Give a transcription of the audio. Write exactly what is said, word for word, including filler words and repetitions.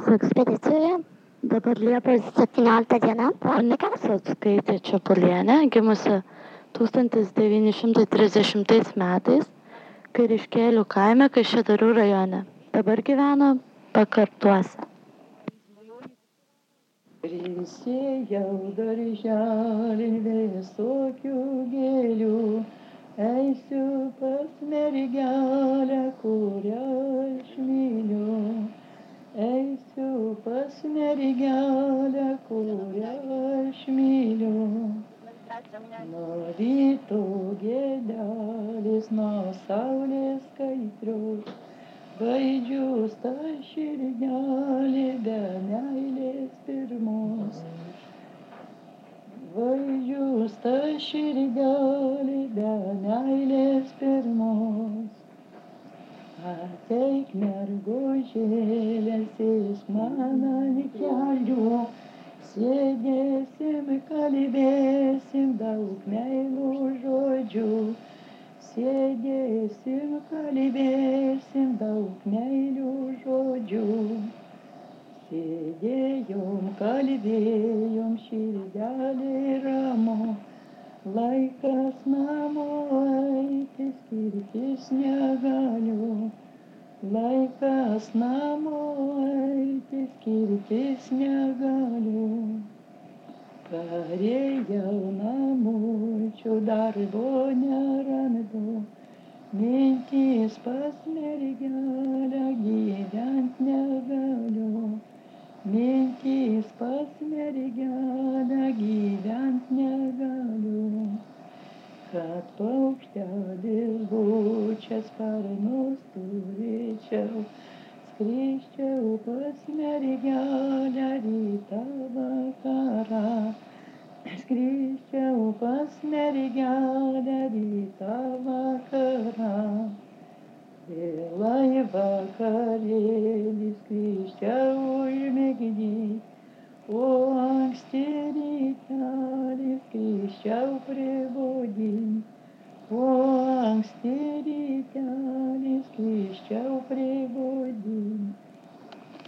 mūsų ekspedicijoje. Dabar Liepos septynioliktą diena. Onikas atskaitė Čepulienė, gimusi tūkstantis devyni šimtai trisdešimtais metais Kairiškėlių kaime Kaišiadorių rajone. Dabar gyvena Pakartuose. Prisėjau darželį visokių gėlių, eisiu pas mergelę, kurią aš myliu. Eisiu pas mergelę, kurią aš myliu. Nuo ryto gėlelis, nuo saulės kaitrios, baidžius ta širdelė be meilės pirmos. Baidžius ta širdelė be meilės pirmos. Ateik mergužėlės, jis man ant kelių, sėdėsim, kalbėsim daug meilų žodžių. Sėdėsim, kalbėsim daug meilių žodžių. Sėdėjom, kalbėjom, širdelė ramu, laikas namo eiti, skirtis negaliu. Laikas namo eiti, skirtis negaliu. Parėjau namučių, darbo nerandu, mintys pas mergelę, gyvent negaliu. Mintys pas mergelę, gyvent negaliu. Kad paukštelis būčias sparnus turėčiau, skrisčiau pas mergelę rytą vakarą. Skrisčiau pas mergelę rytą vakarą. Vėlai vakarėlis